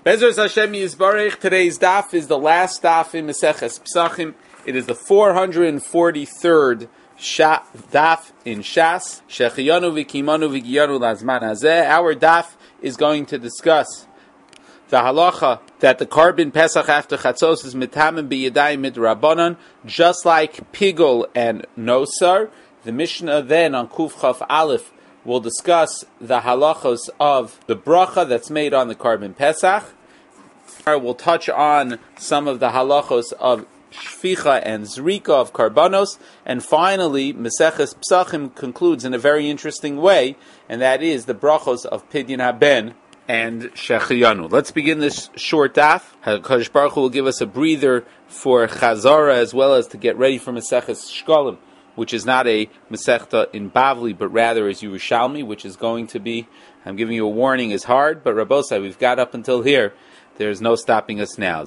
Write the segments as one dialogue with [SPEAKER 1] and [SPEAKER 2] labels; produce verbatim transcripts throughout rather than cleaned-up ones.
[SPEAKER 1] Bezos Hashem Yisbarech. Today's daf is the last daf in Maseches Pesachim. It is the four hundred forty-third sha- daf in Shas. Shechiyanu v'kimanu v'giyanu lazman hazeh. Our daf is going to discuss the halacha that the carbon Pesach after Chatzos is mitamim b'yadayim midrabanan, just like Pigul and Nosar. The Mishnah then on Kuf Chaf Aleph will discuss the halachos of the bracha that's made on the carbon Pesach. We'll touch on some of the halachos of shficha and zrika of karbanos, and finally, Maseches Pesachim concludes in a very interesting way, and that is the brachos of Pidyon Haben and Shechiyanu. Let's begin this short daf. HaKadosh Baruch Hu will give us a breather for Chazara as well as to get ready for Maseches Shkolim, which is not a Masechta in Bavli, but rather is Yerushalmi, which is going to be, I'm giving you a warning, is hard, but Rabbosai, we've got up until here. There's no stopping us now.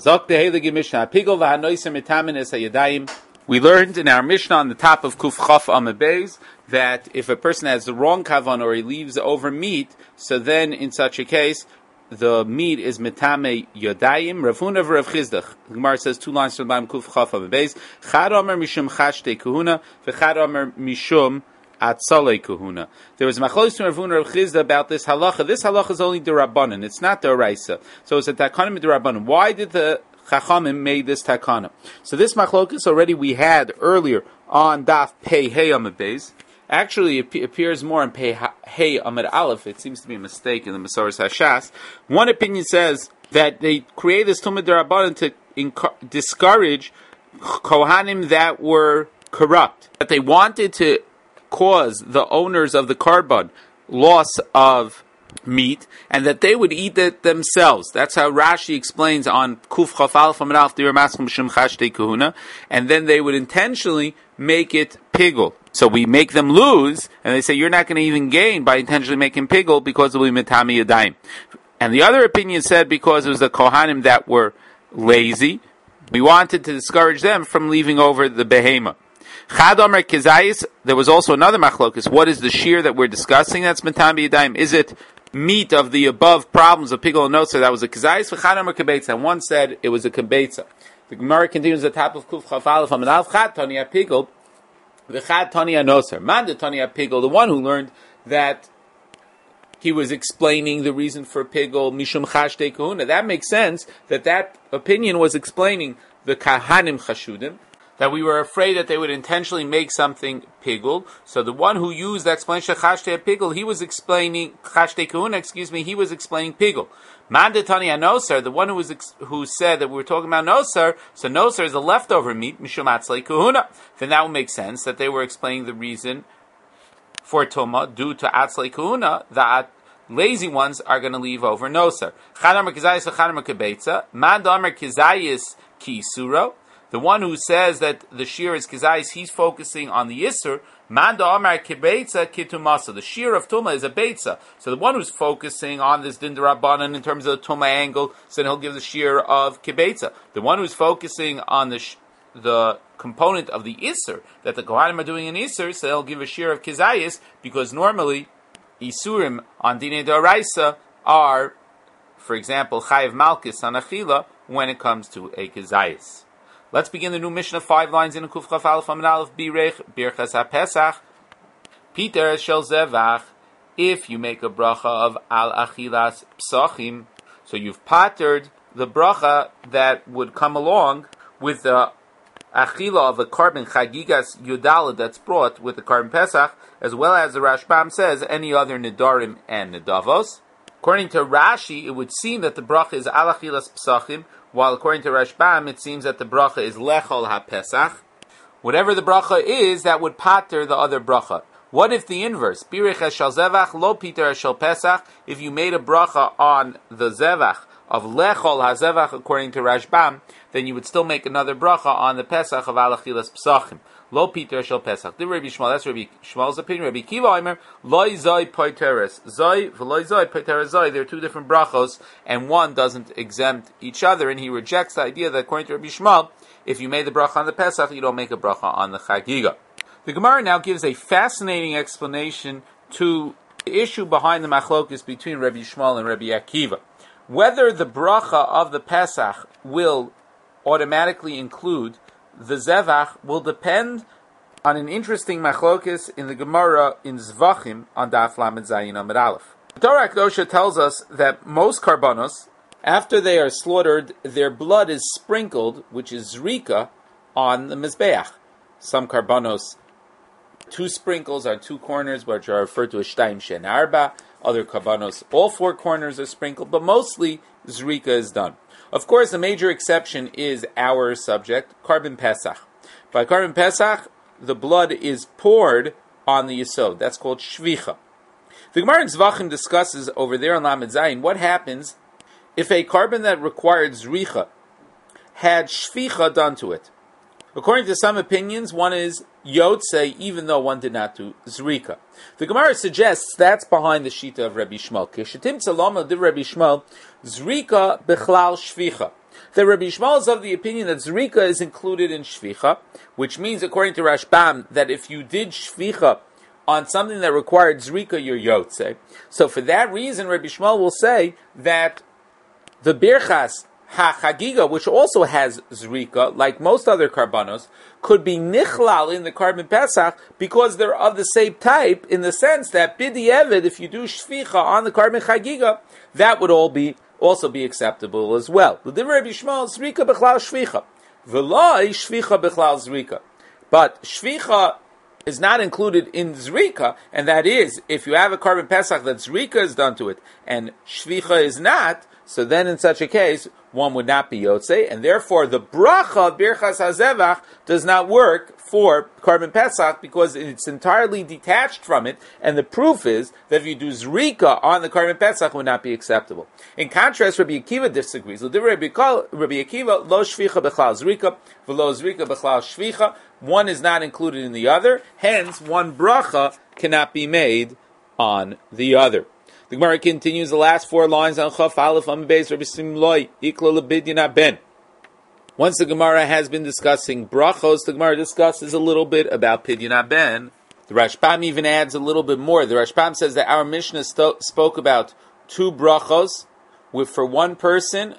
[SPEAKER 1] We learned in our Mishnah on the top of Kuf Chaf Amud Beis that if a person has the wrong kavan or he leaves over meat, so then in such a case, the meat is metame yodayim. Rav Huna v'Rav Chizdach. The Gemara says two lines from Bam Kuf Chaf Amud Beis. Chad Omer mishum chashtei kahuna, v'chad Omer mishum atzalei kahuna. There was machlokes to Rav Huna and Rav Chizda about this halacha. This halacha is only derabanan. It's not deraisa. So it's a takanim derabanan. Why did the Chachamim made this takana? So this machlokes already we had earlier on Daf Pei Hey Amud Beis. Actually, it appears more in Pei Hey Amud Aleph. It seems to be a mistake in the Masoras Hashas. One opinion says that they created this Tumah Derabanan to inc- discourage Kohanim that were corrupt. That they wanted to cause the owners of the carbon loss of meat, and that they would eat it themselves. That's how Rashi explains on Kuf Chaf Aleph Amud Aleph Dir Maschum Shem Chashtei Kahuna, and then they would intentionally make it pigul. So we make them lose, and they say you're not going to even gain by intentionally making pigul because it will be metami yadayim. And the other opinion said because it was the Kohanim that were lazy, we wanted to discourage them from leaving over the behema. Chad Omer Kizayis, there was also another machlokus. What is the shear that we're discussing that's metami yadayim? Is it meat of the above problems of pigul and nosar? That was a Kizayis. Chad Omer Kibetza. And one said it was a Kibetza. The Gemara continues at the top of Kuf Chaf Aleph Amud Aleph. Chad Tanya Pigul. V'chad Tanya Nosar. Man de Tanya Pigul, the one who learned that he was explaining the reason for Pigul, Mishum Chashtei Kahuna. That makes sense that that opinion was explaining the Kahanim Chashudim, that we were afraid that they would intentionally make something Pigul. So the one who used the explanation of Chashtei Pigul, he was explaining, Chashtei Kahuna, excuse me, he was explaining Pigul. Man de Tanya Nosar, the one who was ex- who said that we were talking about Nosar, so Nosar is a leftover meat, Mishum Atzlei Kahuna. Then that would make sense that they were explaining the reason for Tuma due to Atzlei Kahuna, that lazy ones are going to leave over Nosar. Chadamar Kizayis v'chadamar Kibetza. Man damar Kizayis ki Isuro. The one who says that the shear is Kizayis, he's focusing on the Isur. Man da'amar Kibetza kitumasa. The shear of Tuma is a Beitza. So the one who's focusing on this Din D'Rabbanan in terms of the Tuma angle, so then he'll give the shear of Kibetza. The one who's focusing on the sh- the component of the Isur, that the Kohanim are doing an Isur, so they'll give a shear of Kizayis, because normally Isurim on Dinei D'Oraisa are, for example, Chayiv Malkis on Achila when it comes to a Kizayis. Let's begin the new Mishnah, five lines in Kuf Chaf Aleph Amud Aleph Birech Birchas HaPesach Peter Shel Zevach. If you make a bracha of Al Achilas Psachim, so you've pattered the bracha that would come along with the Achila of a carbon Chagigas Yudala that's brought with the carbon Pesach, as well as the Rashbam says, any other Nidarim and Nidavos. According to Rashi, it would seem that the bracha is Al Achilas Psachim, while according to Rashbam, it seems that the bracha is Lechol HaPesach. Whatever the bracha is, that would pater the other bracha. What if the inverse? Birech Eshel Zevach, Lo Peter Eshel Pesach. If you made a bracha on the Zevach of Lechol HaZevach, according to Rashbam, then you would still make another bracha on the Pesach of Al Achilas Psachim. Lo Peter Shel Pesach. Did Rabbi Shmuel? That's Rabbi Shmuel's opinion. Rabbi Kiva Omer, Loi Zoi Poiteres. Zoi, V'loi Zoi Poiteres Zoi. There are two different brachos, and one doesn't exempt each other, and he rejects the idea that according to Rabbi Shmuel, if you made the bracha on the Pesach, you don't make a bracha on the Chagiga. The Gemara now gives a fascinating explanation to the issue behind the machlokes between Rabbi Shmuel and Rabbi Akiva. Whether the bracha of the Pesach will automatically include the Zevach will depend on an interesting machlokes in the Gemara in Zvachim on Daf Lamed Zayin Amud Aleph. The Torah Kedosha tells us that most karbanos, after they are slaughtered, their blood is sprinkled, which is zrika, on the Mizbeach. Some karbanos, two sprinkles on two corners, which are referred to as shtaim shen arba. Other karbanos, all four corners are sprinkled, but mostly zrika is done. Of course, the major exception is our subject, Karban Pesach. By Karban Pesach, the blood is poured on the yesod. That's called shvicha. The Gemara in Zvachim discusses over there on Lamed Zayin what happens if a carbon that required zricha had shvicha done to it. According to some opinions, one is yotze, even though one did not do zrika. The Gemara suggests that's behind the shita of Rabbi Shmuel. Keshetim tzalama div Rabbi Shmuel, zrika bechlal shvicha. The Rabbi Shmuel is of the opinion that zrika is included in shvicha, which means, according to Rashbam, that if you did shvicha on something that required zrika, you're yotze. So for that reason, Rabbi Shmuel will say that the birchas ha-chagiga, which also has zrika, like most other karbanos, could be nichlal in the Karban Pesach because they're of the same type, in the sense that b'di'evid, if you do shvicha on the Karban chagiga, that would all be also be acceptable as well. The Divrei Rabbi Shmuel, zrika b'chlal shvicha, v'loi shvicha b'chlal zrika. But shvicha is not included in zrika, and that is, if you have a Karban Pesach that zrika is done to it, and shvicha is not, so then in such a case, one would not be yotze, and therefore the bracha of Birchas HaZevach does not work for Karban Pesach because it's entirely detached from it, and the proof is that if you do zrika on the Karban Pesach, it would not be acceptable. In contrast, Rabbi Akiva disagrees. Rabbi Akiva, lo shvicha b'chlal zrika, v'lo zrika b'chlal shvicha. One is not included in the other, hence one bracha cannot be made on the other. The Gemara continues the last four lines on Chaf Aleph Amud Beis Rabbi Simloi Ikla Lebidyin Ben. Once the Gemara has been discussing brachos, the Gemara discusses a little bit about Pidyon Ben. The Rashbam even adds a little bit more. The Rashbam says that our Mishnah sto- spoke about two brachos with for one person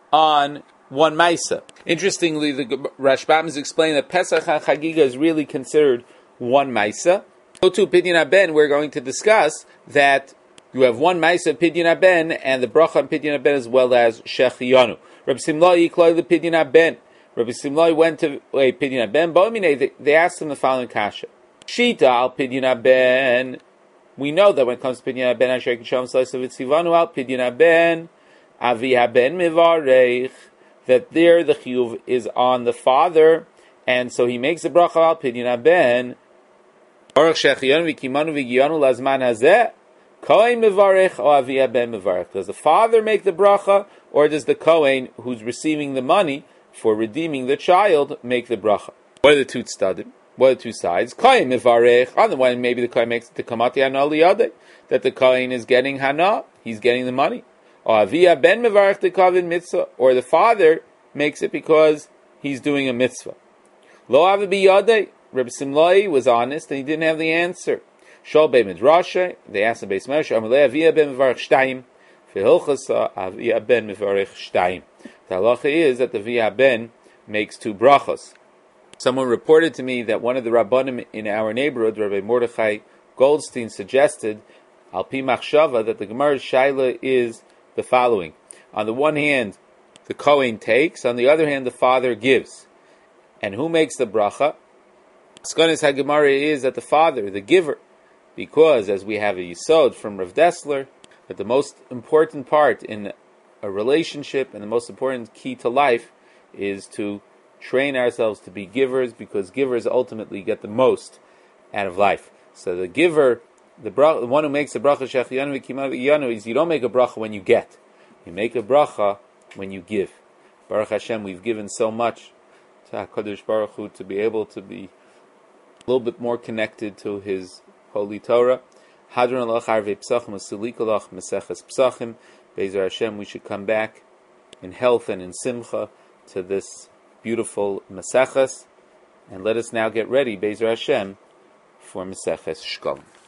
[SPEAKER 1] on one Maisa. Interestingly, the Rashbam has explained that Pesach HaChagiga is really considered one Maisa. So to Pidyon Ben, we're going to discuss that you have one Maisa Pidyon Ben and the bracha on Pidyon Ben as well as Shechiyanu. Rabbi Simloi Yikloi the Pidyon Ben. Rabbi Simloi went to a Pidyon Ben. They, they asked him the following kasha. Shita al Pidyon Ben. We know that when it comes to Pidyon Ben, Asher Kisham Slice of Itzivanu al Pidyon Ben, Avi Ben Mivarech, that there the chiyuv is on the father, and so he makes the bracha al Pidyon Ben. Orach Shechiyanu v'kimanu v'giyanu lazman hazeh. Kohen mevarech or Aviyah ben mevarech. Does the father make the bracha, or does the Kohen who's receiving the money for redeeming the child make the bracha? What are the two tzadim? What are the two sides? Kohen mevarech. On the one, maybe the Kohen makes it to kamati hana liyadeh, that the Kohen is getting hana, he's getting the money. Or Aviyah ben mevarech the kavin mitzvah, or the father makes it because he's doing a mitzvah. Lo avi biyadeh. Rabbi Simloi was honest and he didn't have the answer. Shol Beit Midrash, they asked the Beis Medrash, Amalei Aviyah ben Mevarech Shtayim, V'hilchasa Aviyah ben Mevarech Shtayim. The halacha is that the Aviyah ben makes two brachos. Someone reported to me that one of the Rabbanim in our neighborhood, Rabbi Mordechai Goldstein, suggested, Al Pi Machshava, that the Gemara's Shaila is the following. On the one hand, the Kohen takes, on the other hand, the father gives. And who makes the bracha? Skonis HaGemara is that the father, the giver, because, as we have a yisod from Rav Dessler, that the most important part in a relationship and the most important key to life is to train ourselves to be givers, because givers ultimately get the most out of life. So the giver, the, bra- the one who makes the bracha shechiyanu v'kimanu is you don't make a bracha when you get. You make a bracha when you give. Baruch Hashem, we've given so much to HaKadosh Baruch Hu to be able to be a little bit more connected to His Holy Torah. Hadron alach arvei psachim asilikolach meseches psachim. Be'ezer Hashem, we should come back in health and in simcha to this beautiful meseches, and let us now get ready, Be'ezer Hashem, for meseches shkolim.